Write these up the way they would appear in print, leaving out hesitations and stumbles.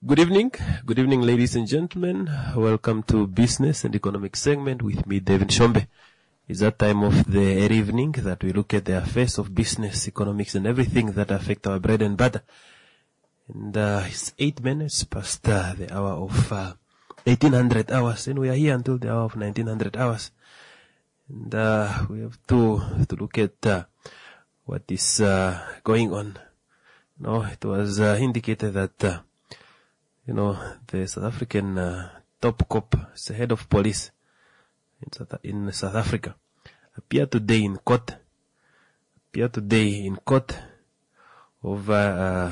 Good evening, ladies and gentlemen. Welcome to Business and Economic segment with me, Devin Shombe. It's that time of the evening that we look at the affairs of business, economics, and everything that affect our bread and butter. And it's 8 minutes past the hour of 1800 hours, and we are here until the hour of 1900 hours. And we have to look at what is going on. It was indicated that the South African top cop, the head of police in South Africa, appeared today in court over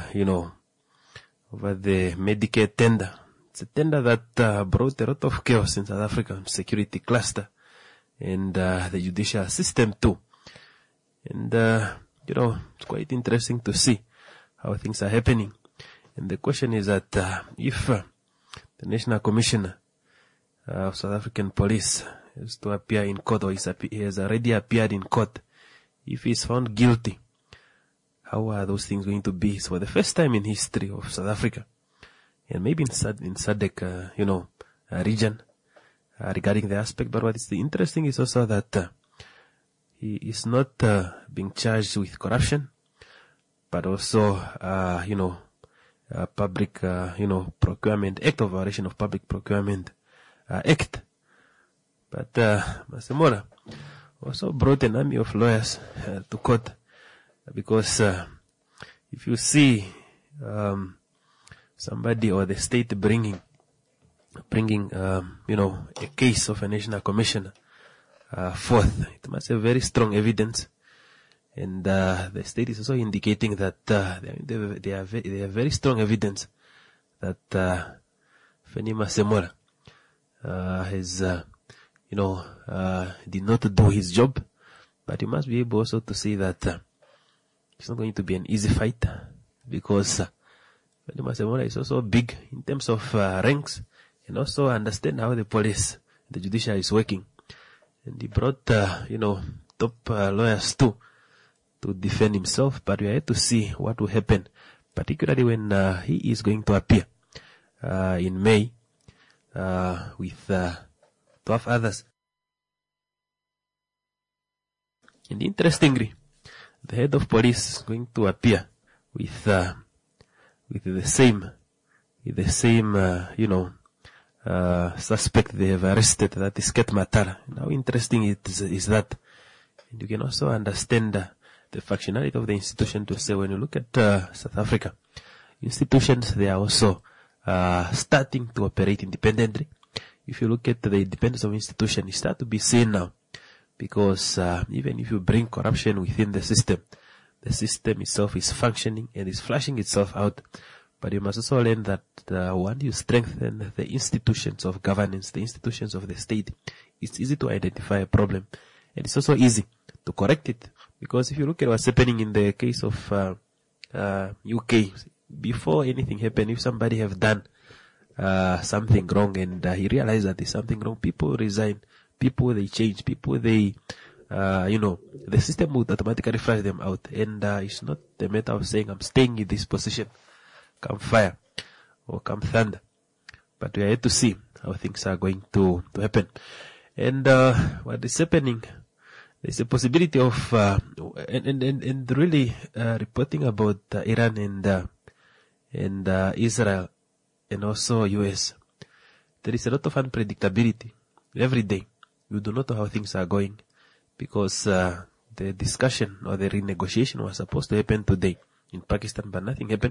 the Medicare tender. It's a tender that brought a lot of chaos in South Africa, security cluster, and the judicial system too. And it's quite interesting to see how things are happening. And the question is that if the National Commissioner of South African Police is to appear in court, or he has already appeared in court, if he is found guilty, how are those things going to be? It's for the first time in history of South Africa, and maybe in SADC, region, regarding the aspect. But what is interesting is also that he is not being charged with corruption, but also, Public, Procurement Act, of Violation of Public Procurement Act. But Masemola also brought an army of lawyers to court, because if you see somebody or the state bringing a case of a national commissioner forth, it must have very strong evidence. And the state is also indicating that they have very strong evidence that Fani Masemola has did not do his job. But you must be able also to see that it's not going to be an easy fight, because Fani Masemola is also big in terms of ranks, and also understand how the police, the judiciary is working. And he brought top lawyers too, to defend himself. But we are yet to see what will happen, particularly when he is going to appear in May with 12 others. And interestingly, the head of police is going to appear with the same suspect they have arrested, that is Ket Matara. And how interesting is that? And you can also understand the functionality of the institution to say, when you look at South Africa, institutions, they are also starting to operate independently. If you look at the independence of institutions, it starts to be seen now, because even if you bring corruption within the system itself is functioning and is flashing itself out. But you must also learn that once you strengthen the institutions of governance, the institutions of the state, it's easy to identify a problem, and it's also easy to correct it. Because if you look at what's happening in the case of UK, before anything happened, if somebody have done something wrong and he realized that there's something wrong, people resign, people they change, people they, the system would automatically flush them out. And it's not a matter of saying, I'm staying in this position, come fire or come thunder. But we are yet to see how things are going to happen. And what is happening, there's a possibility of and really reporting about Iran and Israel and also US. There is a lot of unpredictability every day. You do not know how things are going, because the discussion or the renegotiation was supposed to happen today in Pakistan, but nothing happened.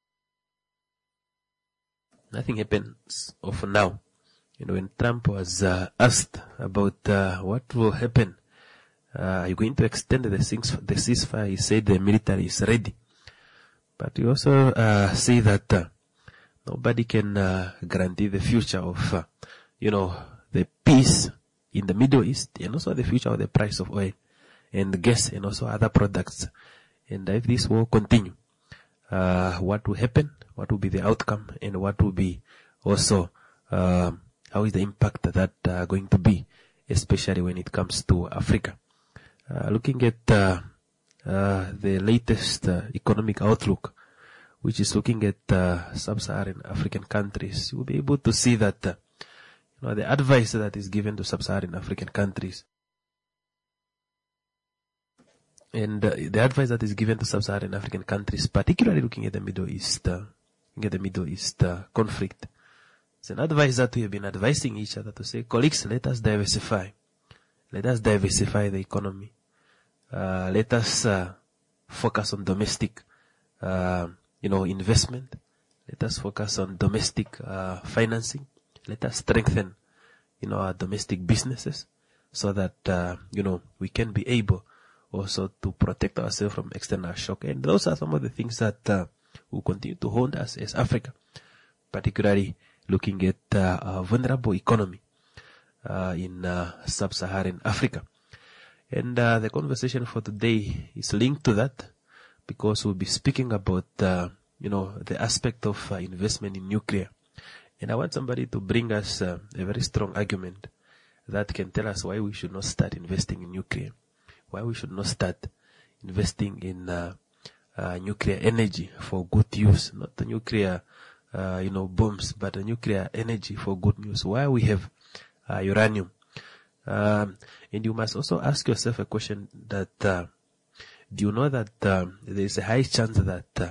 Nothing happens of now. When Trump was asked about what will happen, are you going to extend the ceasefire? He said the military is ready. But you also say that nobody can guarantee the future of, the peace in the Middle East, and also the future of the price of oil and gas and also other products. And if this will continue, what will happen? What will be the outcome? And what will be also, how is the impact that going to be, especially when it comes to Africa? Looking at the latest economic outlook, which is looking at sub-Saharan African countries, you'll be able to see that the advice that is given to sub-Saharan African countries, and the advice that is given to sub-Saharan African countries, particularly looking at the Middle East, conflict, it's an advice that we have been advising each other to say, colleagues, let us diversify. Let us diversify the economy. Let us focus on domestic, investment. Let us focus on domestic financing. Let us strengthen, our domestic businesses so that, we can be able also to protect ourselves from external shock. And those are some of the things that will continue to haunt us as Africa, particularly looking at our vulnerable economy in sub-Saharan Africa. And the conversation for today is linked to that, because we'll be speaking about, the aspect of investment in nuclear. And I want somebody to bring us a very strong argument that can tell us why we should not start investing in nuclear, why we should not start investing in nuclear energy for good use, not the nuclear, bombs, but the nuclear energy for good use. Why we have uranium. And you must also ask yourself a question that, do you know that there is a high chance that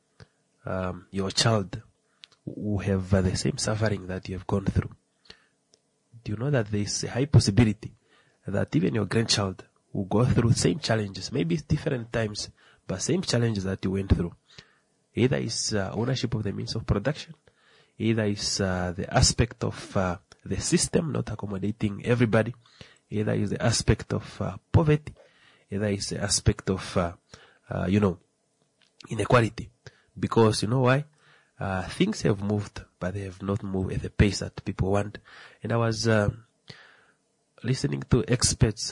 your child will have the same suffering that you have gone through? Do you know that there is a high possibility that even your grandchild will go through same challenges, maybe different times, but same challenges that you went through? Either is ownership of the means of production, either is the aspect of the system not accommodating everybody, either is the aspect of poverty, either is the aspect of, inequality. Because you know why? Things have moved, but they have not moved at the pace that people want. And I was listening to experts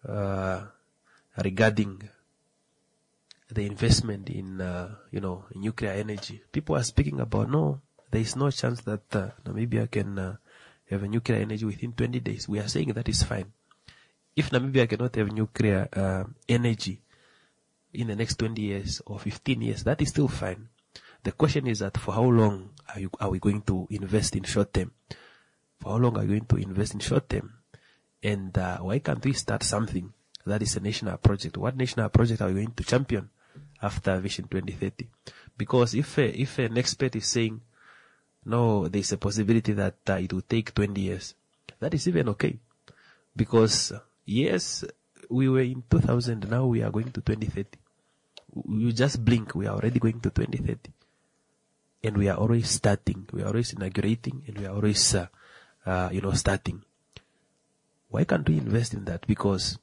regarding the investment in, nuclear energy. People are speaking about, no, there is no chance that Namibia can have a nuclear energy within 20 days. We are saying that is fine. If Namibia cannot have nuclear energy in the next 20 years or 15 years, that is still fine. The question is that for how long are we going to invest in short term? For how long are we going to invest in short term? And why can't we start something that is a national project? What national project are we going to champion after Vision 2030? Because if an expert is saying, no, there's a possibility that it will take 20 years, that is even okay. Because, yes, we were in 2000, now we are going to 2030. You just blink, we are already going to 2030. And we are always starting, we are always inaugurating, and we are always, starting. Why can't we invest in that? Because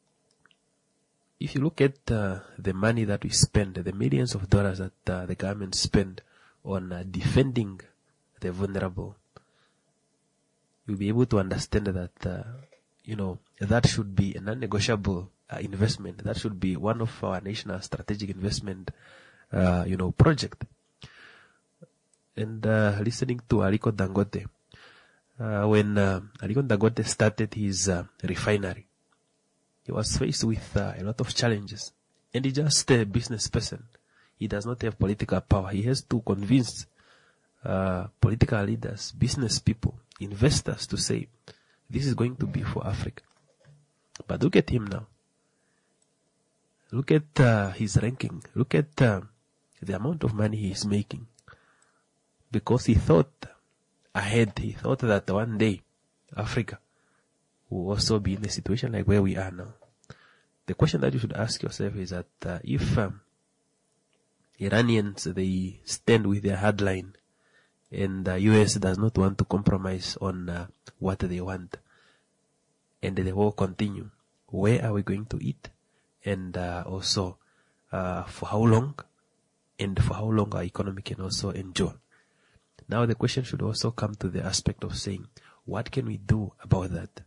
if you look at the money that we spend, the millions of dollars that the government spend on defending the vulnerable, you'll be able to understand that, that should be a non-negotiable investment. That should be one of our national strategic investment, project. And listening to Aliko Dangote, when Aliko Dangote started his refinery, he was faced with a lot of challenges. And he's just a business person. He does not have political power. He has to convince political leaders, business people, investors to say, this is going to be for Africa. But look at him now. Look at his ranking. Look at the amount of money he is making. Because he thought ahead. He thought that one day Africa will also be in a situation like where we are now. The question that you should ask yourself is that if Iranians, they stand with their hard line, and the US does not want to compromise on what they want, and the war continue, where are we going to eat? And also for how long? And for how long our economy can also endure? Now the question should also come to the aspect of saying, what can we do about that?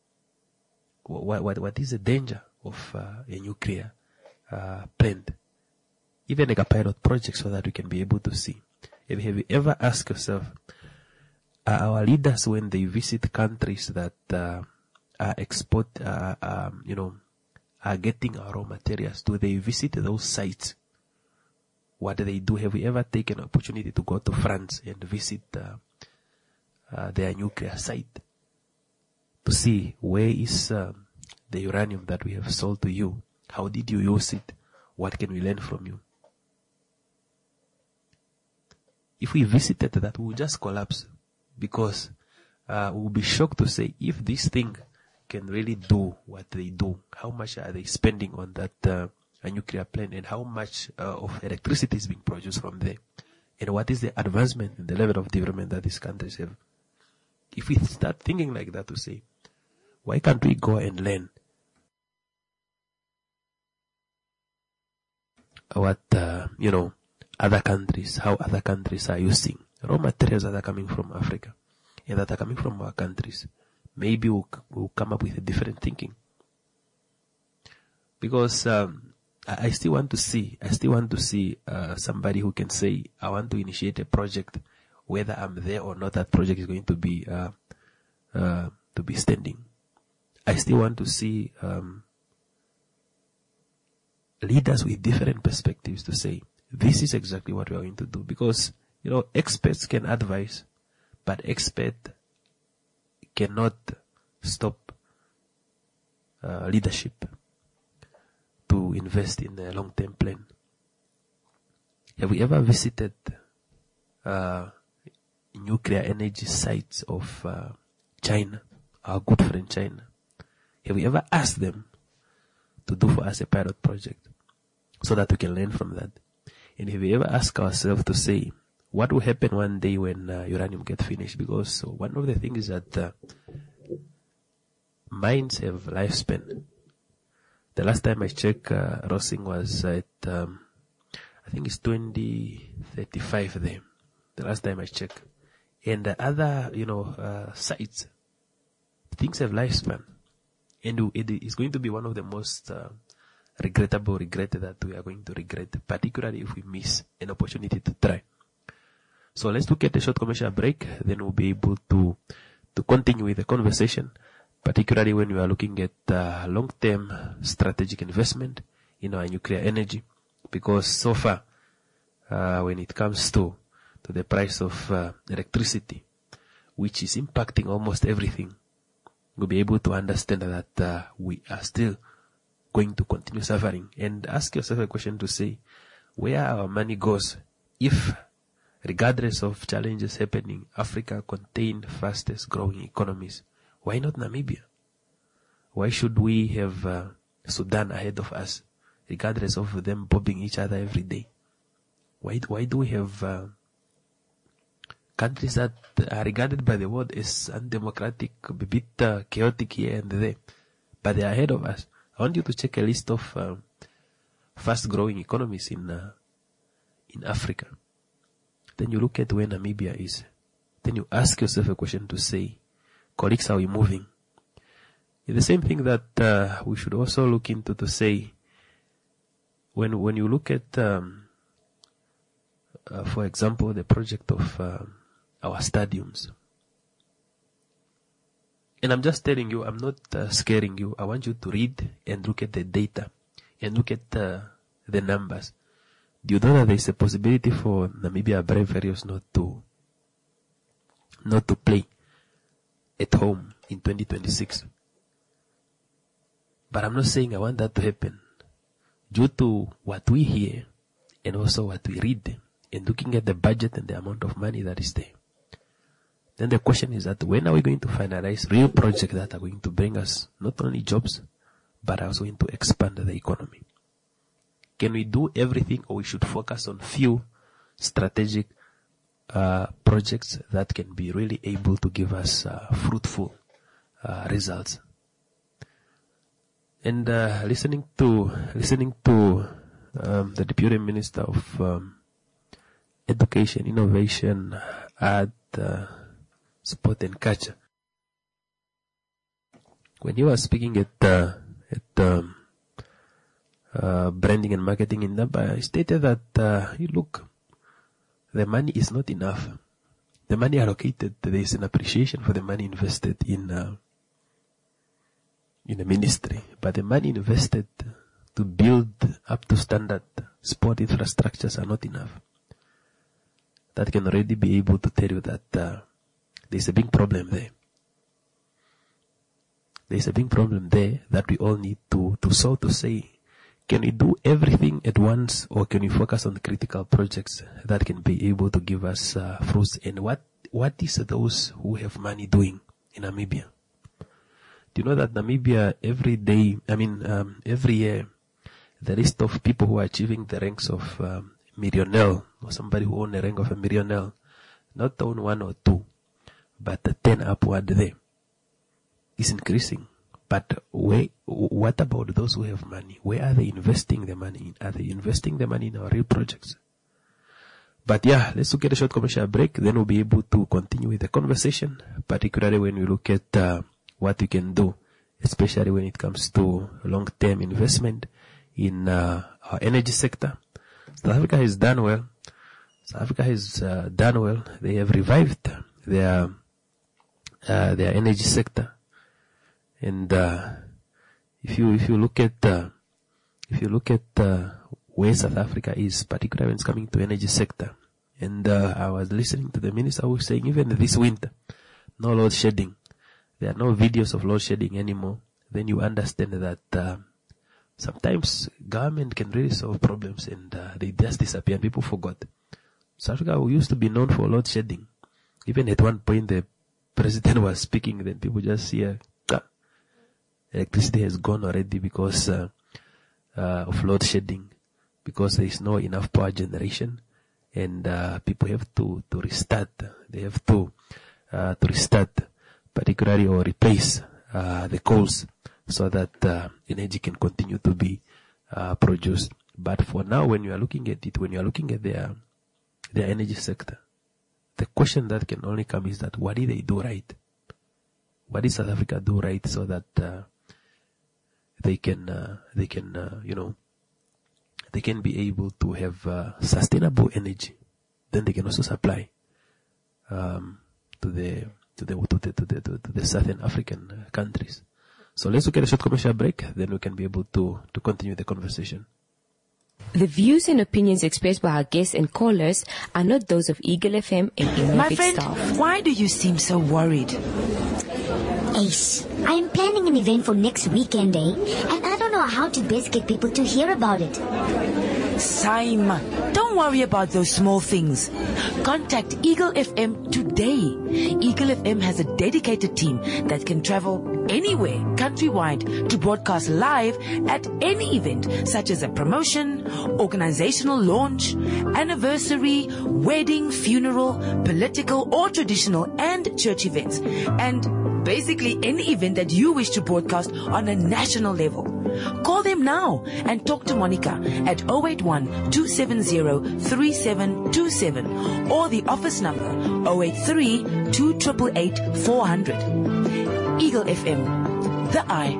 What is the danger of a nuclear plant? Even like a pilot project, so that we can be able to see. Have you ever asked yourself, are our leaders, when they visit countries that are getting our raw materials, do they visit those sites what they do. Have we ever taken an opportunity to go to France and visit their nuclear site to see where is the uranium that we have sold to you? How did you use it? What can we learn from you? If we visited that, we will just collapse, because we will be shocked to say, if this thing can really do what they do, how much are they spending on that nuclear plant, and how much of electricity is being produced from there, and what is the advancement in the level of development that these countries have? If we start thinking like that, to say, why can't we go and learn what other countries, how other countries are using raw materials that are coming from Africa and that are coming from our countries? Maybe we'll come up with a different thinking. Because I still want to see somebody who can say, I want to initiate a project, whether I'm there or not, that project is going to be standing. I still want to see leaders with different perspectives to say, this is exactly what we are going to do. Because, experts can advise, but expert cannot stop leadership to invest in a long-term plan. Have we ever visited nuclear energy sites of China, our good friend China? Have we ever asked them to do for us a pilot project so that we can learn from that? And have we ever asked ourselves to say, what will happen one day when uranium gets finished? Because one of the things is that mines have lifespan. The last time I checked, Rosing was at, I think it's 2035 there. The last time I checked. And the other, sites, things have lifespan. And it is going to be one of the most regret that we are going to regret, particularly if we miss an opportunity to try. So let's look at a short commercial break, then we'll be able to continue with the conversation, particularly when we are looking at long-term strategic investment in our nuclear energy. Because so far, when it comes to the price of electricity, which is impacting almost everything, we'll be able to understand that we are still going to continue suffering. And ask yourself a question to say, where our money goes if, regardless of challenges happening, Africa contains fastest growing economies? Why not Namibia? Why should we have Sudan ahead of us, regardless of them bombing each other every day? Why do we have countries that are regarded by the world as undemocratic, a bit chaotic here and there, but they are ahead of us? I want you to check a list of fast-growing economies in Africa. Then you look at where Namibia is. Then you ask yourself a question to say, colleagues, are we moving? It's the same thing that we should also look into to say, when you look at, for example, the project of our stadiums. And I'm just telling you, I'm not scaring you. I want you to read and look at the data and look at the numbers. Do you know that there is a possibility for Namibia Brave Warriors not to play at home in 2026? But I'm not saying I want that to happen. Due to what we hear and also what we read and looking at the budget and the amount of money that is there, then the question is that when are we going to finalize real projects that are going to bring us not only jobs, but also going to expand the economy? Can we do everything, or we should focus on few strategic projects that can be really able to give us fruitful results? And listening to the Deputy Minister of Education, Innovation, Art, Sport and Culture, when he was speaking at branding and marketing in Namba, he stated that look, the money is not enough. The money allocated, there is an appreciation for the money invested in the ministry, but the money invested to build up to standard sport infrastructures are not enough, that can already be able to tell you that there's a big problem there. There's a big problem there that we all need to solve, to say, can we do everything at once, or can we focus on the critical projects that can be able to give us fruits? And what is those who have money doing in Namibia? Do you know that Namibia every year, the list of people who are achieving the ranks of millionaire, or somebody who owns the rank of a millionaire, not own 1 or 2, but 10 upward there, is increasing. But what about those who have money? Where are they investing the money in? Are they investing the money in our real projects? But yeah, let's look at a short commercial break. Then we'll be able to continue with the conversation, particularly when we look at what we can do, especially when it comes to long-term investment in our energy sector. South Africa has done well. They have revived their energy sector. And if you look at where South Africa is, particularly when it's coming to energy sector, and I was listening to the minister who was saying even this winter, no load shedding. There are no videos of load shedding anymore. Then you understand that sometimes government can really solve problems and they just disappear and people forgot. South Africa used to be known for load shedding. Even at one point the president was speaking, then people just hear electricity has gone already because of load shedding, because there is no enough power generation, and people have to restart. They have to restart, particularly, or replace the coals so that energy can continue to be produced. But for now, when you are looking at it, when you are looking at their energy sector, the question that can only come is that what did they do right? What did South Africa do right so that they can be able to have sustainable energy? Then they can also supply to the Southern African countries. So let's look at a short commercial break. Then we can be able to continue the conversation. The views and opinions expressed by our guests and callers are not those of Eagle FM and any My of its friend, staff. why do you seem so worried? Ace, I am planning an event for next weekend, and I don't know how to best get people to hear about it. Simon, don't worry about those small things. Contact Eagle FM today. Eagle FM has a dedicated team that can travel anywhere countrywide to broadcast live at any event, such as a promotion, organizational launch, anniversary, wedding, funeral, political or traditional and church events, and basically any event that you wish to broadcast on a national level. Call them now and talk to Monica at 081-270-3727 or the office number 083-2888-400. Eagle FM, the eye.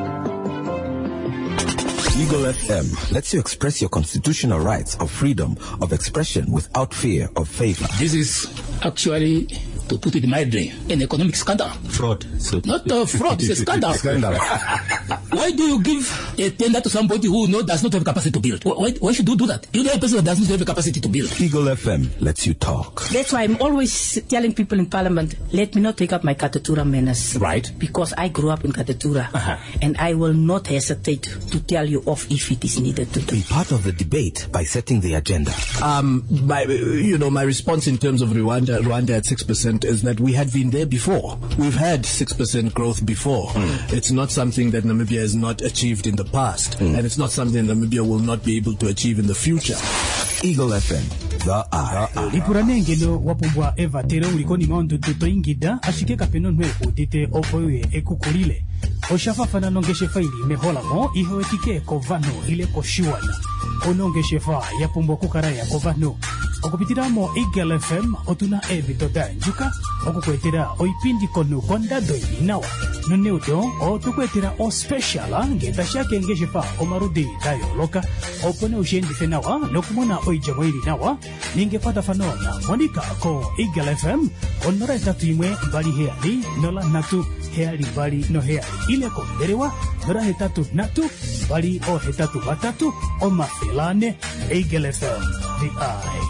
Eagle FM lets you express your constitutional rights of freedom of expression without fear of favor. This is actually, to put it mildly, an economic scandal. Fraud. So Not fraud, it's a scandal. Why do you give a tender to somebody who does not have capacity to build? Why should you do that? You know a person that does not have a capacity to build. Eagle FM lets you talk. That's why I'm always telling people in Parliament, let me not take up my Katatura manners. Right. Because I grew up in Katatura. And I will not hesitate to tell you off if it is needed to do. Be part of the debate by setting the agenda. My response in terms of Rwanda at 6% is that we had been there before. We've had 6% growth before. It's not something that Namibia has not achieved in the past, and it's not something Namibia will not be able to achieve in the future. Eagle FM, the eye. Lipuranengelo wapumbwa eva tere ulikoni maundu tuto ingida ashike kapeno nweku dite opoye ekukulile. Oshafa fana nongeshe faili mehola mo iho etike kovano ile koshiwana. Onongeshe fa yapumbwa kukaraya kovano. okupitiramo Eagle FM otuna ebitoda njuka okukwetera oipindi konu konda doinawa noneudo otukwetera o special ngeta shake ngeshefa omarudi dayoloka opone ushendife nawa nokumona oijamo ili nawa ningepata fanona monika ko Eagle FM onora etatu imwe mbali heali nola natu heali mbali no heali ile konderewa nora hetatu natu mbali o hetatu batatu o mafilane Eagle FM the eye.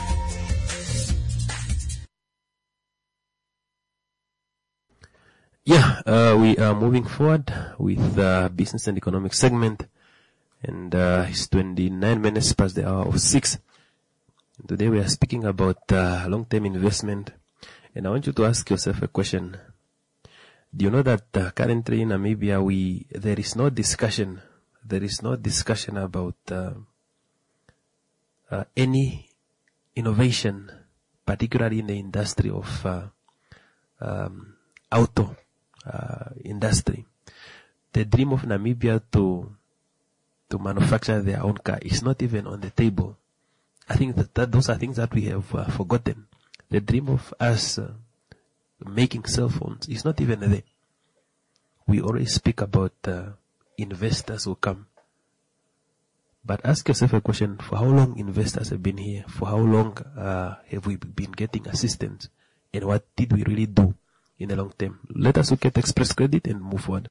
Yeah, we are moving forward with the business and economic segment, and it's 29 minutes past the hour of 6. Today we are speaking about long-term investment, and I want you to ask yourself a question. Do you know that currently in Namibia there is no discussion about any innovation, particularly in the industry of auto industry. The dream of Namibia to manufacture their own car is not even on the table. I think that those are things that we have forgotten. The dream of us making cell phones is not even there. We always speak about investors who come. But ask yourself a question: for how long investors have been here? For how long have we been getting assistance? And what did we really do in the long term? Let us look at Express Credit and move forward.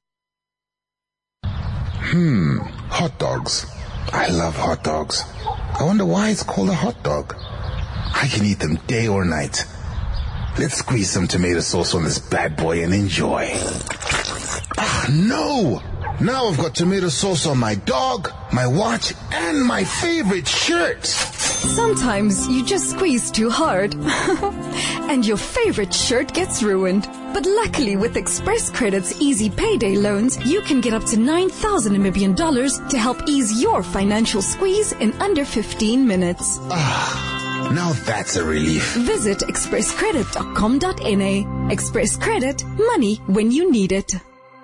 Hot dogs. I love hot dogs. I wonder why it's called a hot dog. I can eat them day or night. Let's squeeze some tomato sauce on this bad boy and enjoy. No! Now I've got tomato sauce on my dog, my watch, and my favorite shirt. Sometimes you just squeeze too hard and your favorite shirt gets ruined. But luckily with Express Credit's easy payday loans, you can get up to 9,000 Namibian dollars to help ease your financial squeeze in under 15 minutes. Now that's a relief. Visit expresscredit.com.na. Express Credit, money when you need it.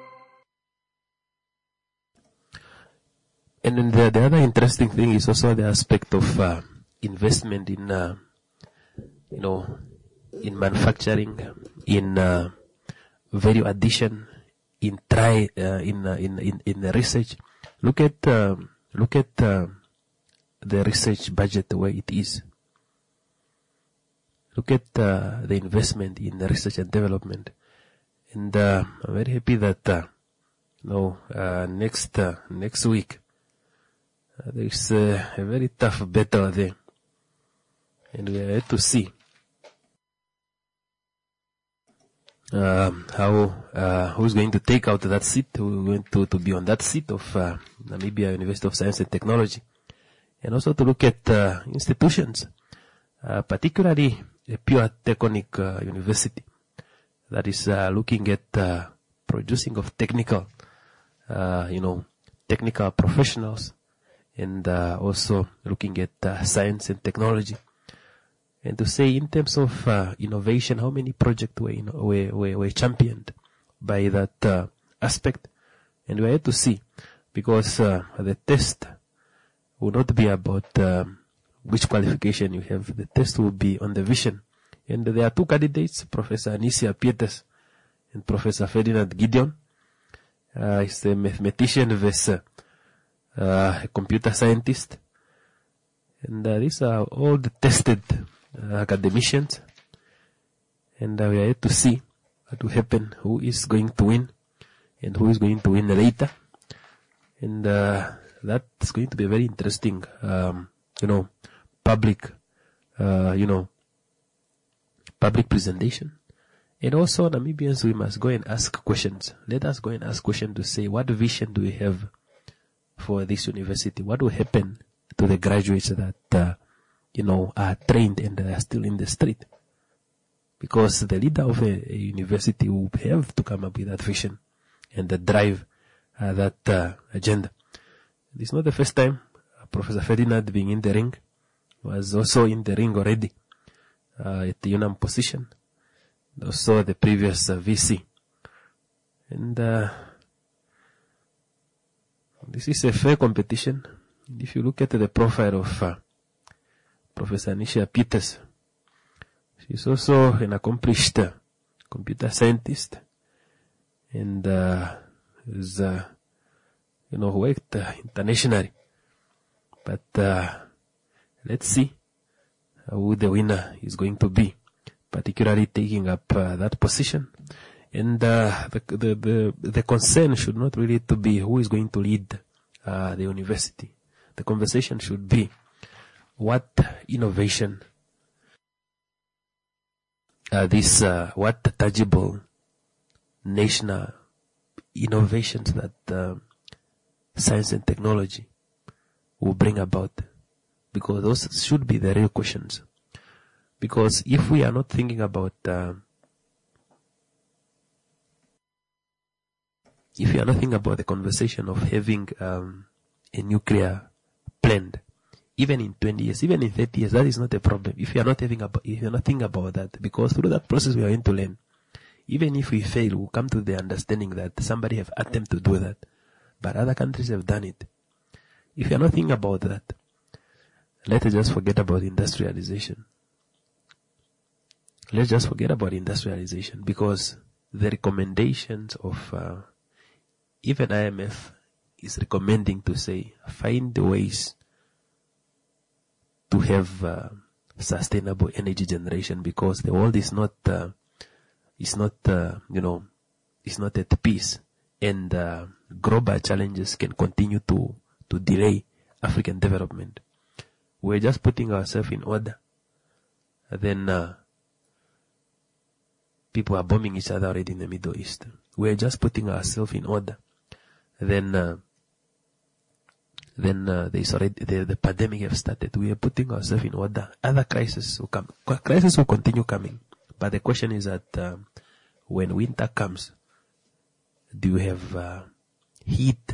And then the other interesting thing is also the aspect of investment in, in manufacturing, in value addition, in the research. Look at the research budget where it is. Look at the investment in the research and development. And I'm very happy that next week there is a very tough battle there, and we are here to see who's going to take out that seat, who's going to be on that seat of Namibia University of Science and Technology, and also to look at institutions, particularly a pure Teconic university that is looking at producing of technical professionals, and also looking at science and technology. And to say in terms of innovation, how many projects were championed by that aspect. And we're here to see, because the test will not be about which qualification you have. The test will be on the vision. And there are two candidates, Professor Anisia Pieters and Professor Ferdinand Gideon. He's a mathematician versus a computer scientist. And these are all the tested academicians. And we are here to see what will happen, who is going to win and who is going to win later. And that's going to be a very interesting, public presentation. And also, Namibians, we must go and ask questions. Let us go and ask questions to say, what vision do we have for this university? What will happen to the graduates that, are trained and are still in the street? Because the leader of a university will have to come up with that vision and drive that agenda. It's not the first time Professor Ferdinand being in the ring. Was also in the ring already at the UNAM position. Also the previous VC. And this is a fair competition. If you look at the profile of Professor Anisha Peters. She's also an accomplished computer scientist, and is worked internationally. But let's see who the winner is going to be, particularly taking up that position. And the concern should not really to be who is going to lead the university. The conversation should be what innovation, what tangible national innovations that science and technology will bring about, because those should be the real questions. Because if we are not thinking about the conversation of having a nuclear plant, even in 20 years, even in 30 years, that is not a problem. If you are not thinking about that, because through that process we are going to learn. Even if we fail, we'll come to the understanding that somebody have attempted to do that, but other countries have done it. If you are not thinking about that, let's just forget about industrialization. Let's just forget about industrialization, because the recommendations of even IMF is recommending to say find ways to have sustainable energy generation, because the world is not at peace, and global challenges can continue to delay African development. We're just putting ourselves in order. Then people are bombing each other already in the Middle East. We're just putting ourselves in order. Then there's already the pandemic have started. We are putting ourselves in order. Other crises will come. Crises will continue coming. But the question is that when winter comes, do you have heat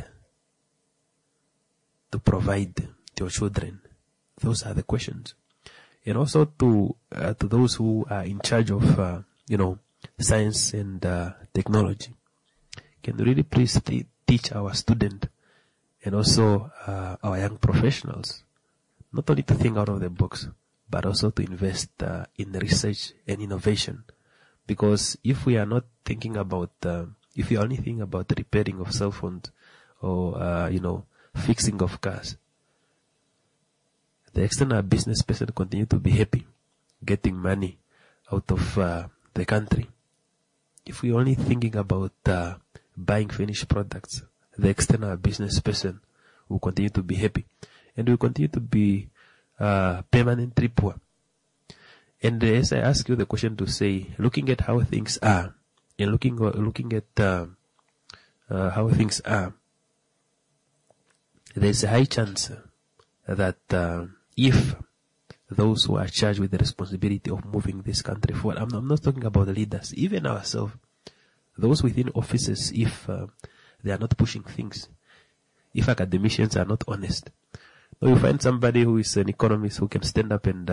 to provide to your children? Those are the questions. And also to those who are in charge of science and technology, can you really please teach our student and also our young professionals not only to think out of the box, but also to invest in research and innovation. Because if we are not thinking about, if you only think about the repairing of cell phones or fixing of cars, the external business person continue to be happy getting money out of the country. If we only thinking about buying finished products, the external business person will continue to be happy, and will continue to be permanently poor. And as I ask you the question to say, looking at how things are, and looking at how things are, there's a high chance that if those who are charged with the responsibility of moving this country forward, I'm not talking about the leaders, even ourselves, those within offices, if they are not pushing things, if academicians are not honest, or you find somebody who is an economist who can stand up and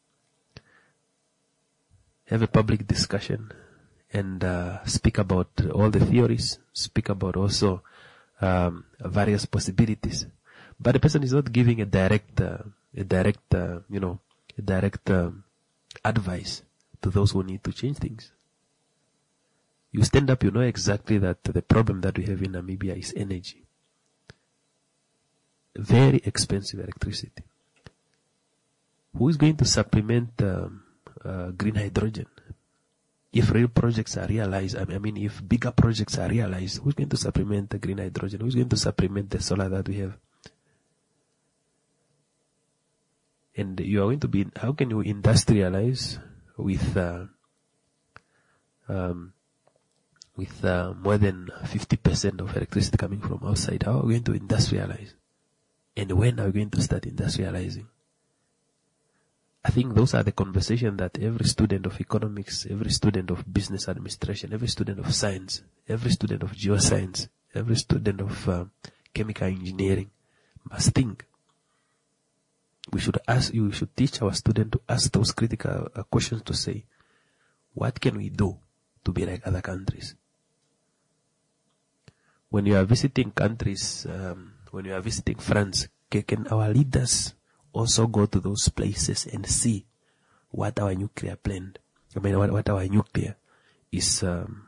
have a public discussion and speak about all the theories, speak about also various possibilities, but the person is not giving a direct advice to those who need to change things. You stand up, you know exactly that the problem that we have in Namibia is energy. Very expensive electricity. Who is going to supplement green hydrogen? If real projects are realized, if bigger projects are realized, who's going to supplement the green hydrogen? Who's going to supplement the solar that we have? And you are going to be, how can you industrialize with more than 50% of electricity coming from outside? How are we going to industrialize? And when are we going to start industrializing? I think those are the conversations that every student of economics, every student of business administration, every student of science, every student of geoscience, every student of chemical engineering must think. We should teach our students to ask those critical questions to say, what can we do to be like other countries? When you are visiting countries, when you are visiting France, can our leaders also go to those places and see what our nuclear plant, what our nuclear is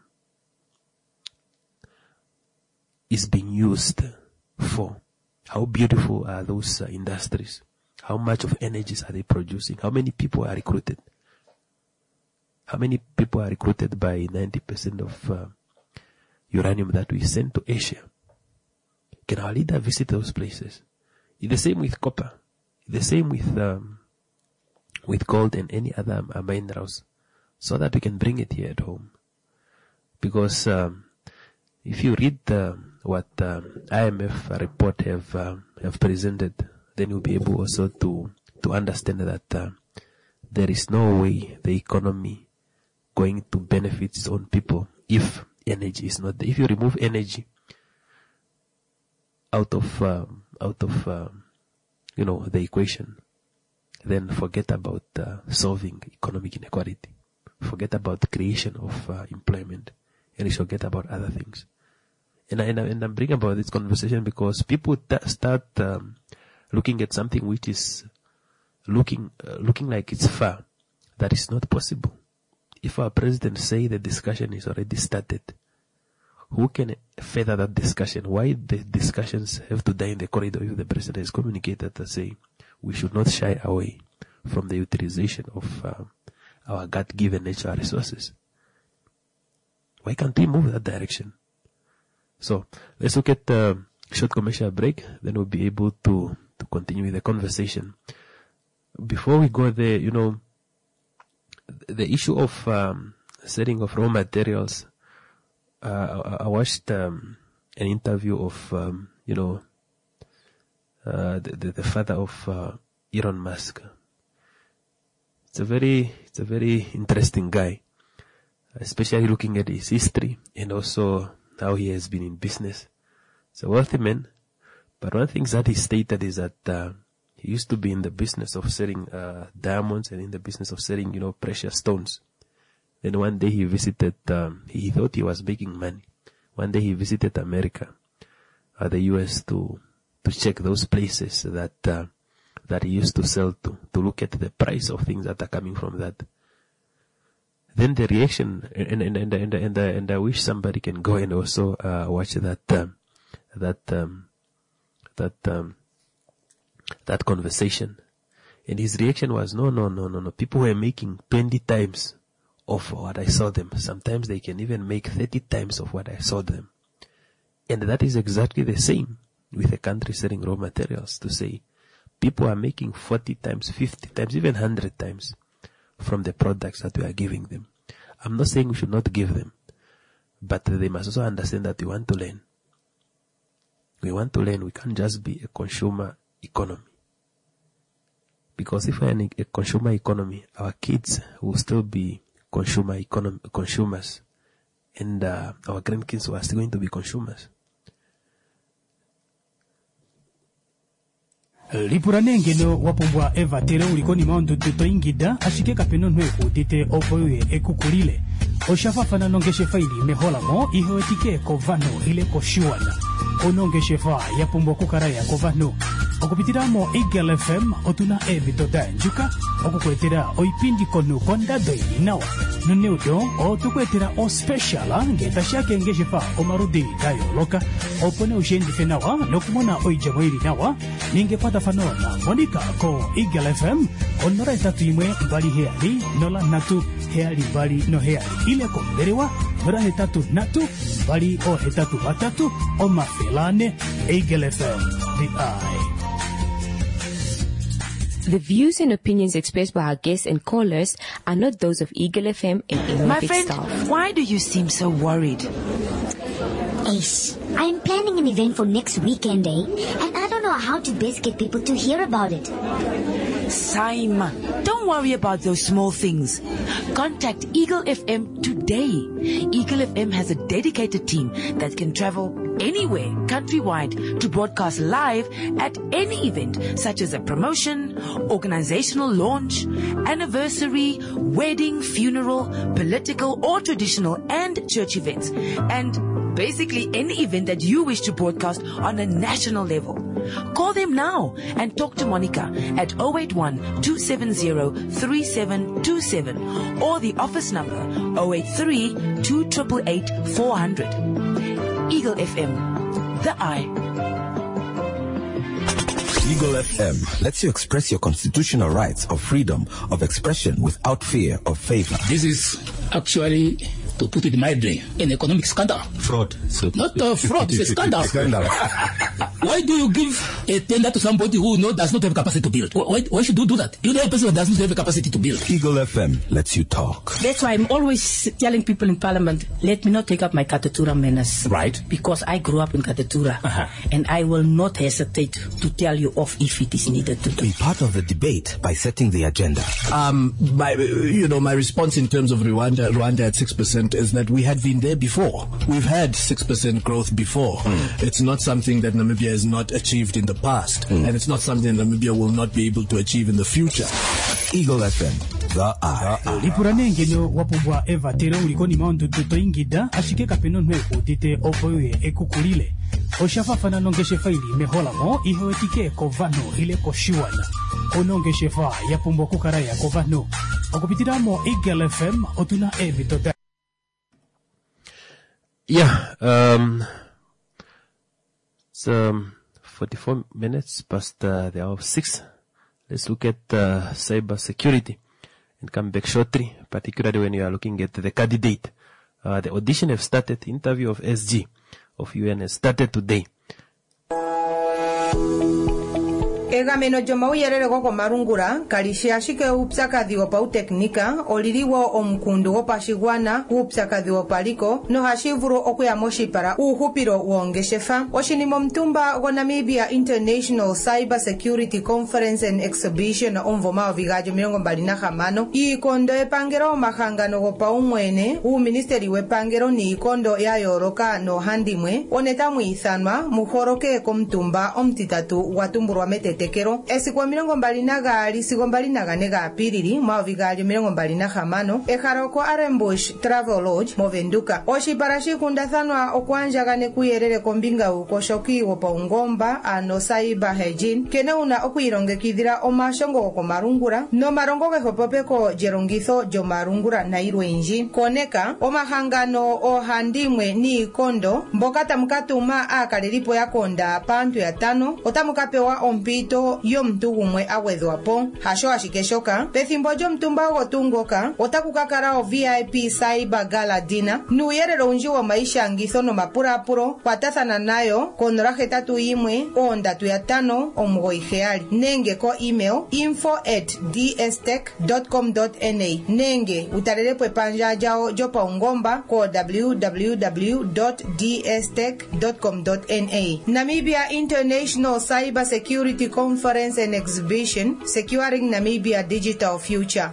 being used for. How beautiful are those industries? How much of energies are they producing? How many people are recruited? How many people are recruited by 90% of uranium that we send to Asia? Can our leader visit those places? It's the same with copper. It's the same with gold and any other minerals, so that we can bring it here at home. Because if you read what IMF report have presented, then you'll be able also to understand that there is no way the economy going to benefit its own people if energy is not there. If you remove energy out of the equation, then forget about solving economic inequality. Forget about the creation of employment, and you forget about other things. And I'm bringing about this conversation because people start looking at something which is looking like it's far. That is not possible. If our president say the discussion is already started, who can further that discussion? Why the discussions have to die in the corridor if the president has communicated to say we should not shy away from the utilization of our God-given natural resources? Why can't we move that direction? So let's look at a short commercial break, then we'll be able to continue with the conversation. Before we go there, the issue of selling of raw materials, I watched an interview of the father of Elon Musk. It's a very interesting guy, especially looking at his history and also how he has been in business. He's a wealthy man, but one thing that he stated is that he used to be in the business of selling diamonds and in the business of selling, precious stones. Then one day he visited, he thought he was making money. One day he visited America, the US, to check those places that he used to sell to look at the price of things that are coming from that. Then the reaction, and I wish somebody can go and also watch that conversation. And his reaction was, no. People were making 20 times of what I saw them. Sometimes they can even make 30 times of what I saw them. And that is exactly the same with a country selling raw materials, to say people are making 40 times, 50 times, even 100 times from the products that we are giving them. I'm not saying we should not give them, but they must also understand that we want to learn. We want to learn. We can't just be a consumer economy. Because if we're in a consumer economy, our kids will still be consumers, and our grandkids are still going to be consumers. lipuranengeno wapombwa evatele ulikoni maondo tutoingida ashike kapeno nweku tite opoye ekukulile oshafafana nongeshe faili meholamo ihoetike kovano ile koshuana onongeshefa yapombwa kukaraya kovano okupitiramo Eagle FM otuna evitoda njuka okukwetera oipindi konu kondado inawa nuneudo otukwetera o special ngetashake ngeshefa omarudi dayo loka opone ushendife nawa nokumona oijamoiri nawa ningepata fanona monika ko Eagle FM onora etatu imwe mbali heali nola natu heali mbali no heali ile komberewa nora hetatu natu mbali o hetatu batatu o mafelane Eagle FM the eye. The views and opinions expressed by our guests and callers are not those of Eagle FM and My its friend, staff. why do you seem so worried? Ace, I'm planning an event for next weekend, and I don't know how to best get people to hear about it. Saima, don't worry about those small things. Contact Eagle FM today. Eagle FM has a dedicated team that can travel anywhere countrywide to broadcast live at any event, such as a promotion, organizational launch, anniversary, wedding, funeral, political or traditional and church events, and basically any event that you wish to broadcast on a national level. Call them now and talk to Monica at 081-270-3727 or the office number 083-2888-400. Eagle FM, the eye. Eagle FM lets you express your constitutional rights of freedom of expression without fear of favor. This is actually, to put it mildly, an economic scandal. Fraud. Not fraud, it's a scandal. Why do you give a tender to somebody who does not have capacity to build? Why should you do that? You know a person who doesn't have a capacity to build. Eagle FM lets you talk. That's why I'm always telling people in Parliament, let me not take up my Katatura manners. Right. Because I grew up in Katatura. And I will not hesitate to tell you off if it is needed to do. Be part of the debate by setting the agenda. My response in terms of Rwanda at 6% is that we had been there before. We've had 6% growth before. It's not something that Namibia has not achieved in the past. And it's not something that Namibia will not be able to achieve in the future. Eagle FM, the eye. Lipuranenge no wapubwa eva tere ulikoni maundu tuto ingida ashike kapeno nwe utite opoye ekukulile. Oshafafana nongeshefa ili mehola mo ihewetike kovano ile koshiwana. Onongeshefa ya pumbo kukaraya kovano. Okupitiramo Eagle FM otuna evitoda. Yeah, it's 44 minutes past the hour of 6. Let's look at cyber security and come back shortly, particularly when you are looking at the candidate. The audition have started. Interview of SG of UN has started today. Egameno joma uyerere goko marungura kalishi ashike upsakadhi wa pau teknika oliliwo omkundu opashigwana upsakadhi wa paliko no hashivuru okuyamoshi para uhupiro wongeshefa oshinimo mtumba go Namibia International Cyber Security Conference and Exhibition omvoma ovigajo milongo mbali na hamano ikondo epangero mahangano go pau mwene ministeri wepangero ni ikondo ya yoroka no handimwe oneta muithanwa muhoroke komtumba omtitatu watumburwa metete tekero esikwa milongo mbali na gali sigo mbali na gane ga piriri maovigali milongo mbali na hamano eharoko Arembush Travel Lodge movenduka oshiparashi kundathanwa okwanja gane kuyerere kombinga ukoshoki wopaungomba ano cyber hygiene kene una okuyirongekidhira omashongo goko marungura no marongo gehopopeko jerongitho jo marungura na irwenji koneka omahangano ohandimwe ni ikondo mboka tamukatuma akalelipo yakonda pantu ya tano otamukapewa ompito yo mtu gumwe awedhwapo hasho ashikeshoka pethimbo jo mtumba ogotungoka otakukakara o VIP cyber gala dinner nuyerero unji wa maisha ngitho no mapurapuro kwatathana nayo konora hetatu imwe ondatu ya tano omugoiheali nenge ko email info@dstech.com.na nenge utalelepo epanja jao jo paungomba ko www.dstech.com.na Namibia International Cyber Security Conference and Exhibition, Securing Namibia Digital Future.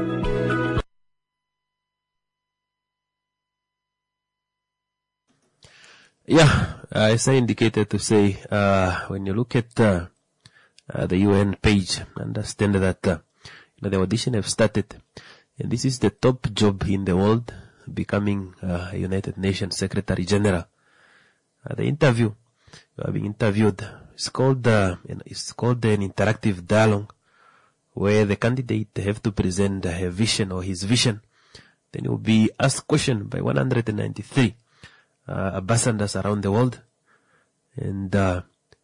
Yeah, as I indicated to say, when you look at the UN page, understand that the audition have started, and this is the top job in the world, becoming United Nations Secretary General. The interview, you are being interviewed. It's called an interactive dialogue where the candidate have to present her vision or his vision. Then he will be asked question by 193 ambassadors around the world. And I'm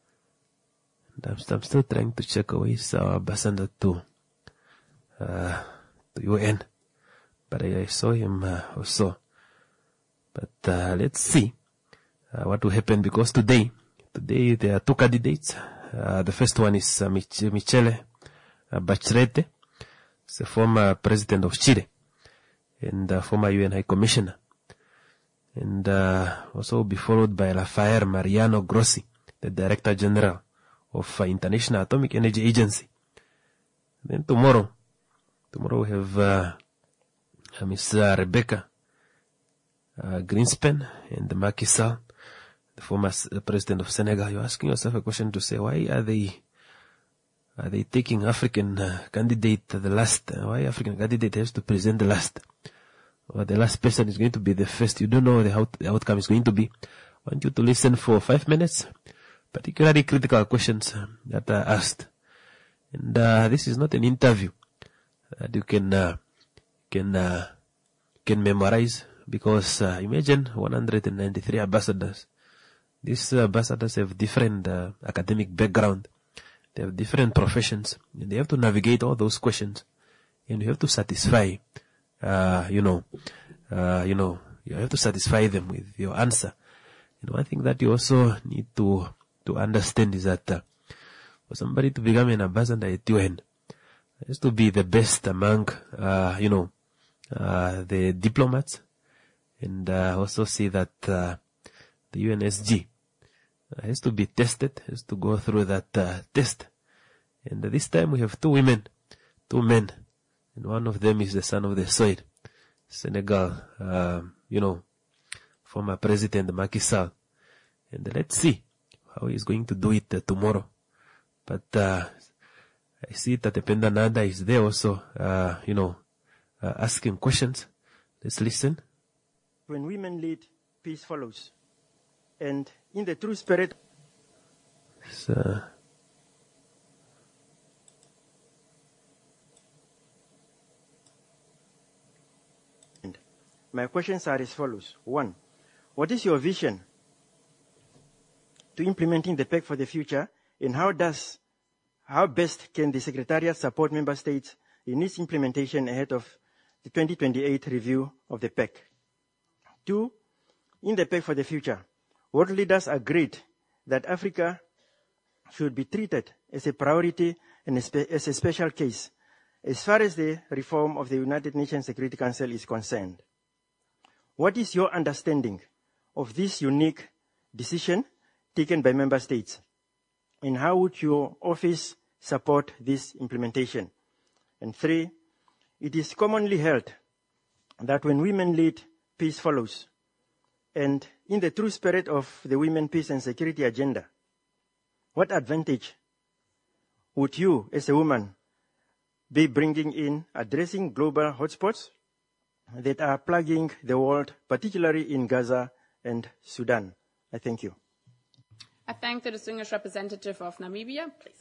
still trying to check who is our ambassador to UN. But I saw him also. But let's see what will happen, because today there are two candidates. The first one is Michele Bachelet, the former president of Chile and former UN High Commissioner, and also will be followed by Rafael Mariano Grossi, the Director General of International Atomic Energy Agency. Then tomorrow we have Miss Rebecca Greenspan and Macky Sall, the former president of Senegal. You're asking yourself a question to say, why are they taking African candidate the last? Why African candidate has to present the last? Or the last person is going to be the first? You don't know how the outcome is going to be. I want you to listen for 5 minutes particularly critical questions that are asked. And this is not an interview that you can memorize, because imagine 193 ambassadors. These ambassadors have different academic background. They have different professions, and they have to navigate all those questions, and you have to satisfy, you have to satisfy them with your answer. And one thing that you also need to understand is that for somebody to become an ambassador at UN, has to be the best among, the diplomats, and also see that the UNSG has to be tested, has to go through that test. And this time we have 2 women, 2 men, and one of them is the son of the soil, Senegal, former President Macky Sall. And let's see how he's going to do it tomorrow. But I see that Penda Nanda is there also, asking questions. Let's listen. When women lead, peace follows. And in the true spirit... My questions are as follows. 1. What is your vision to implementing the PEC for the future, and how best can the Secretariat support Member States in its implementation ahead of the 2028 review of the PEC? 2. In the PEC for the future, world leaders agreed that Africa should be treated as a priority and as a special case as far as the reform of the United Nations Security Council is concerned. What is your understanding of this unique decision taken by Member States? And how would your office support this implementation? And 3, it is commonly held that when women lead, peace follows. And in the true spirit of the Women, Peace and Security agenda, what advantage would you, as a woman, be bringing in addressing global hotspots that are plaguing the world, particularly in Gaza and Sudan? I thank you. I thank the distinguished representative of Namibia, please.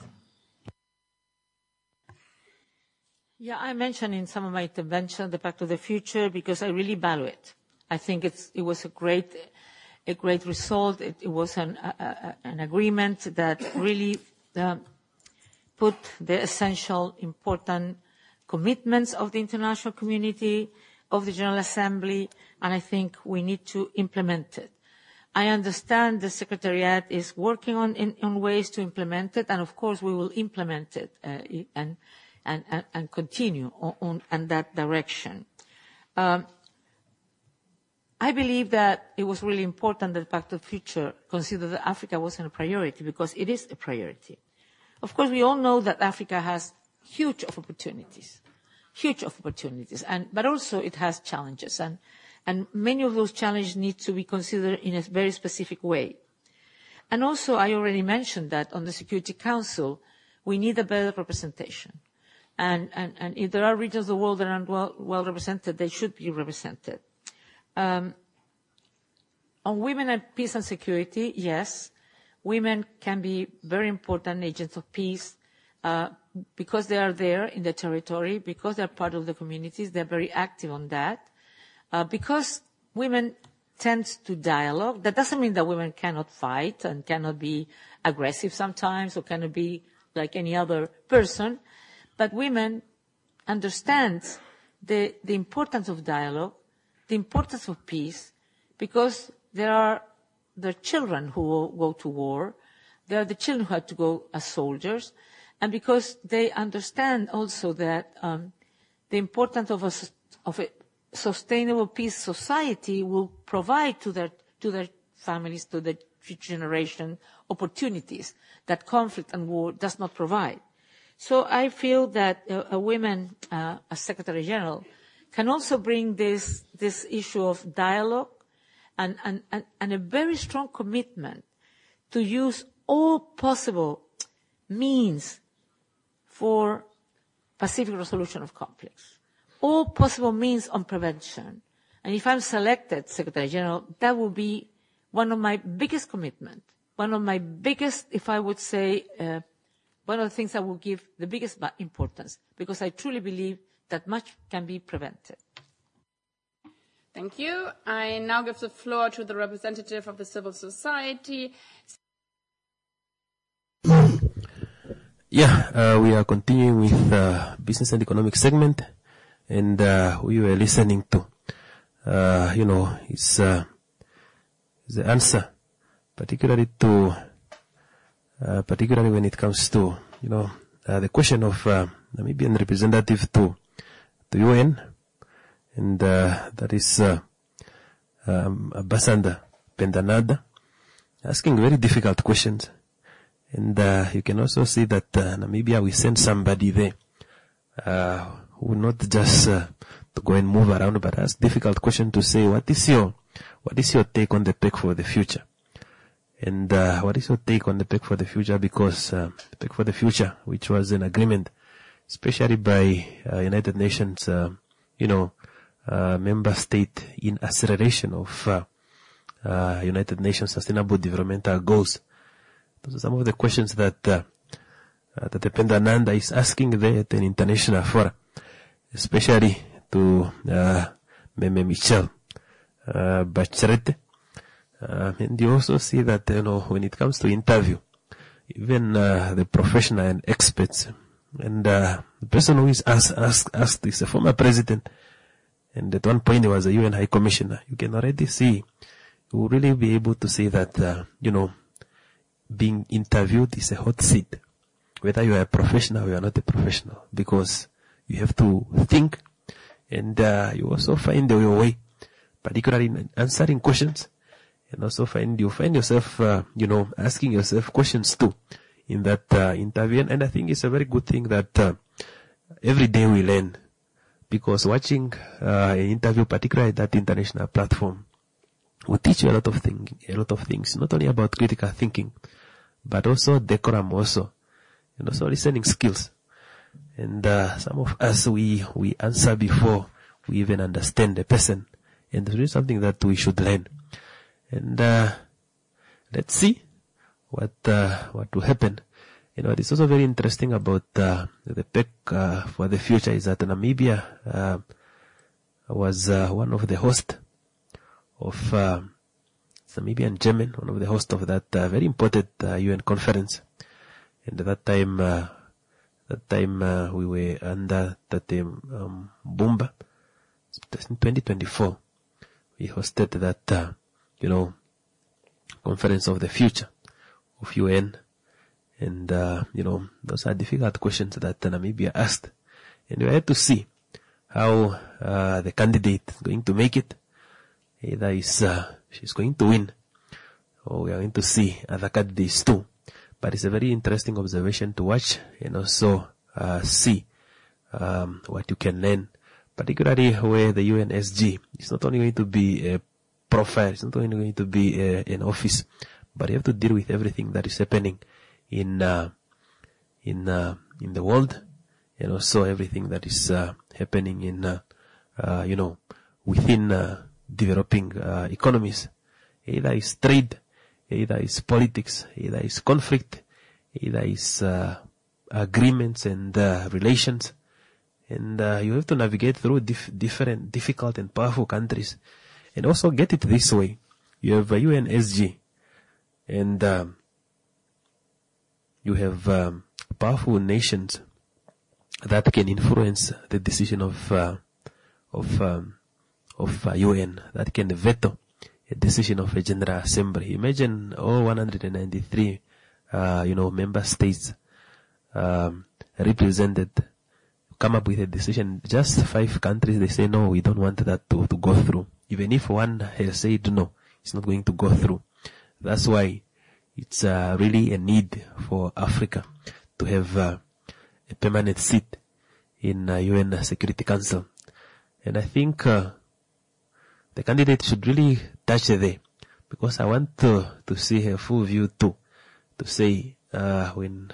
Yeah, I mentioned in some of my intervention the Pact of the Future because I really value it. I think it was a great result. It was an agreement that really put the essential, important commitments of the international community, of the General Assembly, and I think we need to implement it. I understand the Secretariat is working on ways to implement it, and of course we will implement it and continue on that direction. I believe that it was really important that the Pact of the Future considered that Africa wasn't a priority, because it is a priority. Of course, we all know that Africa has huge opportunities, but also it has challenges, and many of those challenges need to be considered in a very specific way. And also, I already mentioned that on the Security Council, we need a better representation. And if there are regions of the world that aren't well represented, they should be represented. On women and peace and security, yes, women can be very important agents of peace because they are there in the territory, because they are part of the communities, they're very active on that. Because women tend to dialogue, that doesn't mean that women cannot fight and cannot be aggressive sometimes or cannot be like any other person, but women understand the importance of dialogue, the importance of peace, because there are the children who go to war, there are the children who have to go as soldiers, and because they understand also that the importance of a sustainable peace society will provide to their families, to the future generation, opportunities that conflict and war does not provide. So I feel that a woman, as Secretary General, can also bring this issue of dialogue and a very strong commitment to use all possible means for pacific resolution of conflicts, all possible means on prevention. And if I'm selected Secretary General, that will be one of my biggest commitments, one of my biggest, if I would say, one of the things I will give the biggest importance, because I truly believe that much can be prevented. Thank you. I now give the floor to the representative of the civil society. Yeah, we are continuing with business and economic segment, and we were listening to, it's the answer, particularly when it comes to, the question of Namibian representative to UN, and that is Ambassador Pendanada, asking very difficult questions. And you can also see that Namibia, we sent somebody there who not just to go and move around, but ask difficult question to say, what is your take on the PEC for the future? And what is your take on the PEC for the future? Because the PEC for the future, which was an agreement, especially by United Nations, member state in acceleration of United Nations Sustainable Developmental Goals. Those are some of the questions that the Pendanada is asking there at an international forum, especially to Meme Michelle Bachelet. And you also see that, when it comes to interview, even the professional and experts, and the person who is asked is a former president, and at one point he was a UN High Commissioner. You can already see, you will really be able to say that, being interviewed is a hot seat, whether you are a professional or you are not a professional, because you have to think, and you also find your way, particularly in answering questions, and also you find yourself, asking yourself questions too in that interview. And I think it's a very good thing that every day we learn, because watching an interview, particularly that international platform, will teach you a lot of things, not only about critical thinking, but also decorum also, and also listening skills. And some of us, we answer before we even understand the person, and it's really something that we should learn. And let's see what will happen. It's also very interesting about the PEC for the future is that Namibia was one of the hosts of Namibian German, one of the hosts of that very important UN conference. And at that time we were under that Bumba. In 2024, we hosted that conference of the future of UN. And those are difficult questions that Namibia asked, and we had to see how the candidate is going to make it. Either she's going to win, or we are going to see other candidates too. But it's a very interesting observation to watch, and also see what you can learn, particularly where the UNSG is not only going to be a profile, it's not only going to be an office, but you have to deal with everything that is happening in the world, and also everything that is happening in within developing economies. Either is trade, either is politics, either is conflict, either is agreements and relations, and you have to navigate through different difficult and powerful countries, and also get it this way. You have a UNSG, and you have powerful nations that can influence the decision of UN, that can veto a decision of a General Assembly. Imagine all 193, member states represented come up with a decision. Just 5 countries, they say, no, we don't want that to go through. Even if one has said no, it's not going to go through. That's why it's really a need for Africa to have a permanent seat in UN Security Council. And I think the candidate should really touch there, because I want to see her full view too, to say when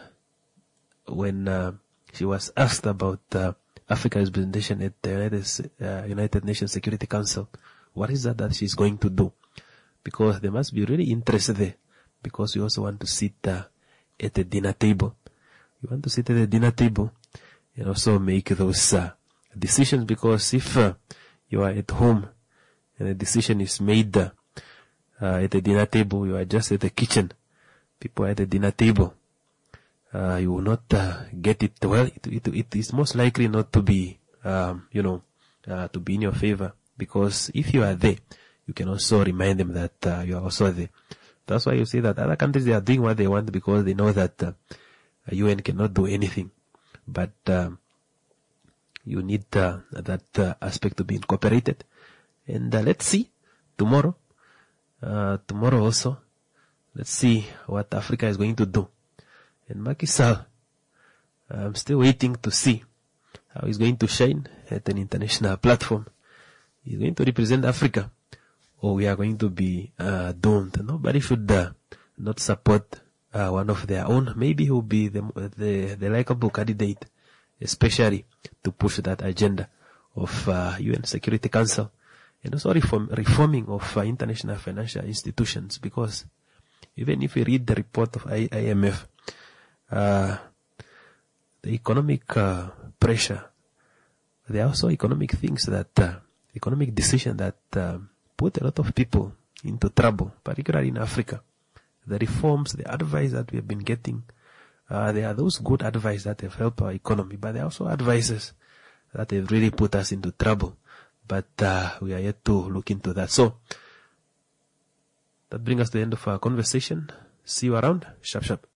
she was asked about Africa's representation at the United Nations Security Council, what is that she's going to do? Because there must be really interest there, because we also want to sit at the dinner table. We want to sit at the dinner table and also make those decisions, because if you are at home and a decision is made at the dinner table, you are just at the kitchen, people are at the dinner table, you will not get it. Well, it is most likely not to be, to be in your favor, because if you are there, you can also remind them that you are also there. That's why you see that other countries, they are doing what they want because they know that UN cannot do anything. But you need that aspect to be incorporated. And let's see tomorrow. Tomorrow also, let's see what Africa is going to do. And Macky Sall, I'm still waiting to see how he's going to shine at an international platform. He's going to represent Africa, or we are going to be doomed. Nobody should not support one of their own. Maybe he will be the likable candidate, especially to push that agenda of UN Security Council, and also reforming of international financial institutions. Because even if we read the report of IMF, the economic pressure, there are also economic things that, economic decisions that put a lot of people into trouble, particularly in Africa. The reforms, the advice that we have been getting, there are those good advice that have helped our economy, but there are also advices that have really put us into trouble. But we are yet to look into that. So that brings us to the end of our conversation. See you around. Sharp, sharp.